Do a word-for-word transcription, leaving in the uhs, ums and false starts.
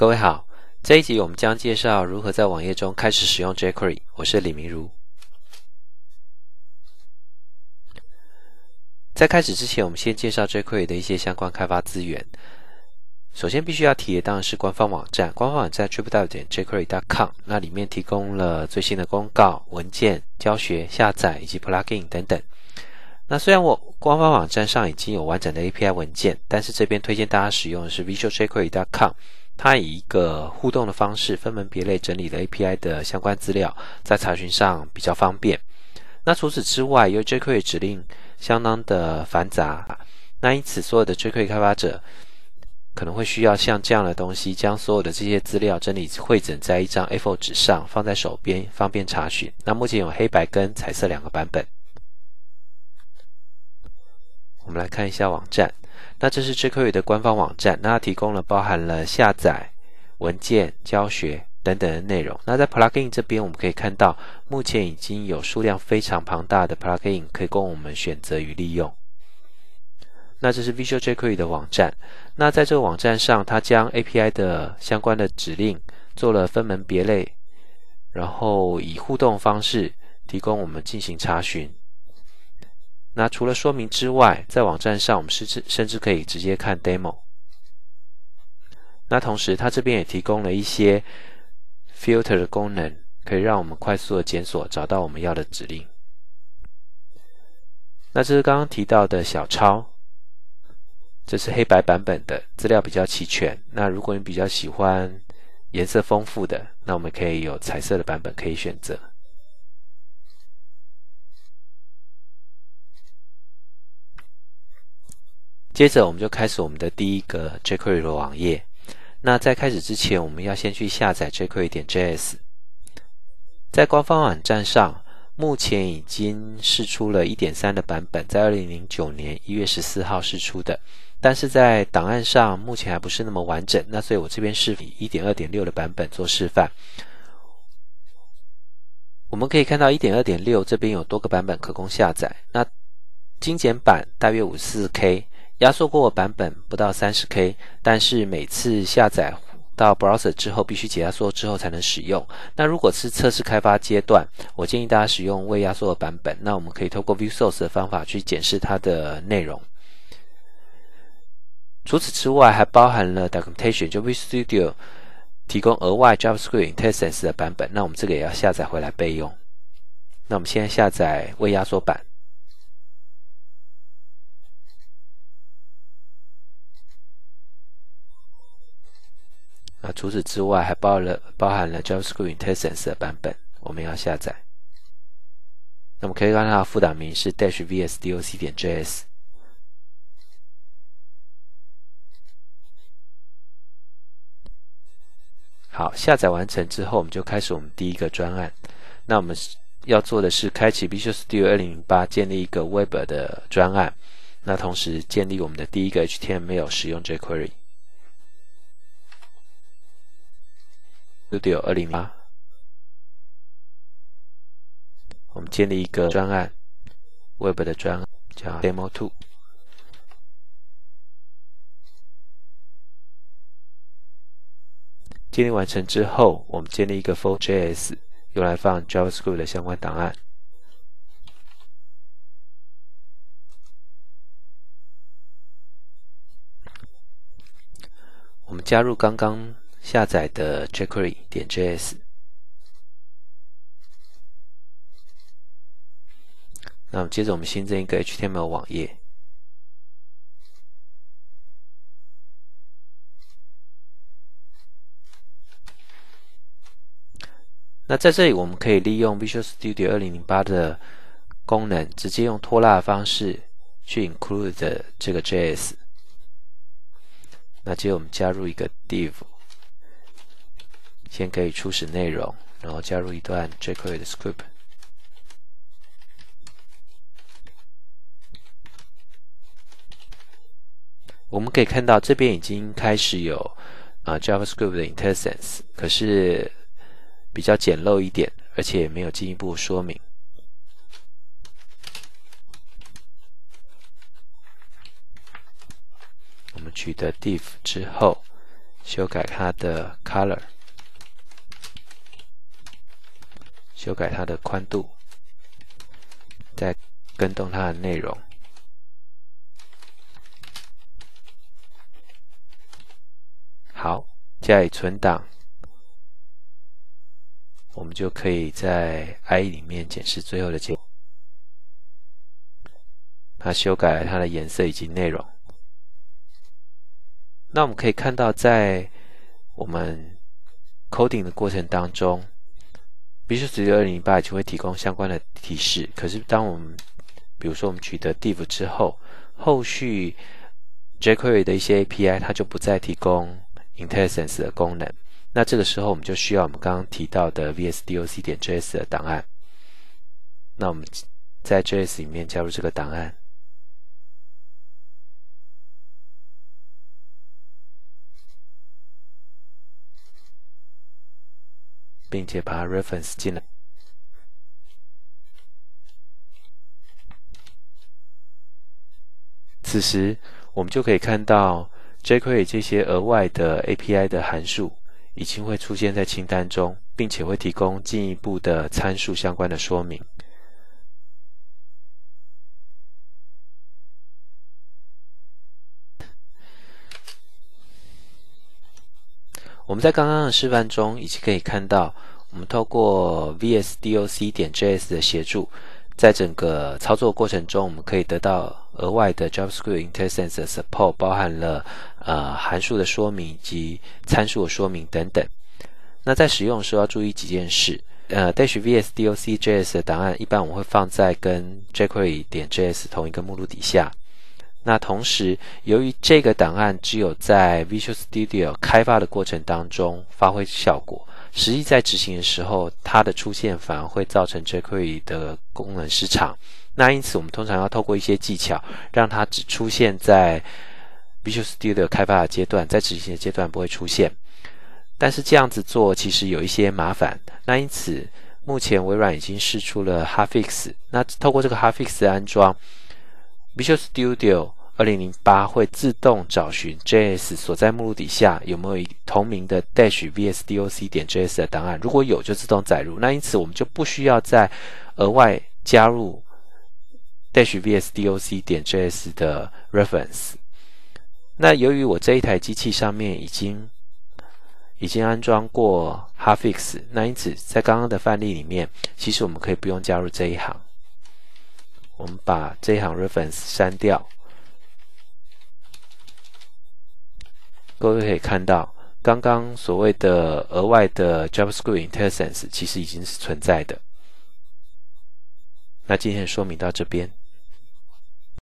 各位好，这一集我们将介绍如何在网页中开始使用 jQuery。我是李明如。在开始之前，我们先介绍 jQuery 的一些相关开发资源。首先必须要提的当然是官方网站，官方网站 triple w 点 jQuery 点 com， 那里面提供了最新的公告、文件、教学、下载以及 plugin 等等。那虽然我官方网站上已经有完整的 A P I 文件，但是这边推荐大家使用的是 visual jQuery 点 com， 它以一个互动的方式分门别类整理了 A P I 的相关资料，在查询上比较方便。那除此之外，由于 jQuery 指令相当的繁杂，那因此所有的 jQuery 开发者可能会需要像这样的东西，将所有的这些资料整理汇整在一张 A 四 纸上，放在手边方便查询。那目前有黑白跟彩色两个版本。我们来看一下网站，那这是 jQuery 的官方网站，那它提供了包含了下载、文件、教学等等的内容。那在 plugin 这边我们可以看到，目前已经有数量非常庞大的 plugin 可以供我们选择与利用。那这是 Visual jQuery 的网站，那在这个网站上，它将 A P I 的相关的指令做了分门别类，然后以互动方式提供我们进行查询。那除了说明之外，在网站上我们甚至可以直接看 demo。那同时它这边也提供了一些 filter 的功能，可以让我们快速的检索找到我们要的指令。那这是刚刚提到的小抄，这是黑白版本的，资料比较齐全。那如果你比较喜欢颜色丰富的，那我们可以有彩色的版本可以选择。接着我们就开始我们的第一个 jQuery 的网页。那在开始之前，我们要先去下载 jQuery 点 J S。在官方网站上，目前已经释出了 一点三 的版本，在二零零九年一月十四号释出的。但是在档案上目前还不是那么完整，那所以我这边是以 一点二点六 的版本做示范。我们可以看到 一点二点六 这边有多个版本可供下载，那精简版大约 五十四 K， 压缩过的版本不到 三十 K， 但是每次下载到 browser 之后必须解压缩之后才能使用。那如果是测试开发阶段，我建议大家使用未压缩的版本，那我们可以透过 view source 的方法去检视它的内容。除此之外，还包含了 documentation， 就 Visual Studio 提供额外 JavaScript IntelliSense 的版本，那我们这个也要下载回来备用。那我们现在下载未压缩版。那除此之外，还包了包含了 JavaScript IntelliSense 的版本，我们要下载。那么可以看到它的副档名是 dash vs doc 点 js。好，下载完成之后，我们就开始我们第一个专案。那我们要做的是开启 Visual Studio 二零零八，建立一个 Web 的专案。那同时建立我们的第一个 H T M L 使用 jQuery。Studio 二零零八，我们建立一个专案 ，Web 的专案叫 Demo 二。建立完成之后，我们建立一个 Fold.js， 用来放 JavaScript 的相关档案。我们加入刚刚下载的 jQuery 点 J S。那么接着我们新增一个 H T M L 网页。那在这里我们可以利用 Visual Studio 二零零八的功能，直接用拖拉的方式去 include 这个 J S。那接着我们加入一个 div， 先可以初始内容，然后加入一段 jQuery 的 script。我们可以看到这边已经开始有啊、呃、JavaScript 的 IntelliSense， 可是比较简陋一点，而且也没有进一步说明。我们取得 div 之后， 修改它的 color， 修改它的宽度，再更动它的内容。好，加以存档，我们就可以在 I E 里面检视最后的结果。它修改了它的颜色以及内容。那我们可以看到，在我们 coding 的过程当中 Visual Studio 二零零八就会提供相关的提示。可是当我们比如说我们取得 div 之后，后续 jQuery 的一些 A P I 它就不再提供 IntelliSense 的功能。那这个时候我们就需要我们刚刚提到的 vsdoc.js 的档案。那我们在 J S 里面加入这个档案。并且把它 reference 进来。此时，我们就可以看到 jQuery 这些额外的 A P I 的函数已经会出现在清单中，并且会提供进一步的参数相关的说明。我们在刚刚的示范中已经可以看到，我们透过 vsdoc.js 的协助，在整个操作过程中，我们可以得到额外的 JavaScript IntelliSense 的 support， 包含了呃函数的说明以及参数的说明等等。那在使用的时候要注意几件事。呃 dash vsdoc.js 的档案一般我们会放在跟 jQuery.js 同一个目录底下。那同时，由于这个档案只有在 Visual Studio 开发的过程当中发挥效果，实际在执行的时候，它的出现反而会造成 jQuery 的功能失常。那因此，我们通常要透过一些技巧，让它只出现在 Visual Studio 开发的阶段，在执行的阶段不会出现。但是这样子做其实有一些麻烦。那因此，目前微软已经释出了 Hotfix。那透过这个 Hotfix 的安装， Visual Studio 二零零八会自动找寻 J S 所在目录底下有没有同名的 dash vsdoc.js 的档案，如果有就自动载入。那因此我们就不需要再额外加入 dash vsdoc.js 的 reference。那由于我这一台机器上面已经已经安装过 Hotfix， 那因此在刚刚的范例里面，其实我们可以不用加入这一行。我们把这一行 reference 删掉，各位可以看到，刚刚所谓的额外的 JavaScript IntelliSense 其实已经是存在的。那今天的说明到这边。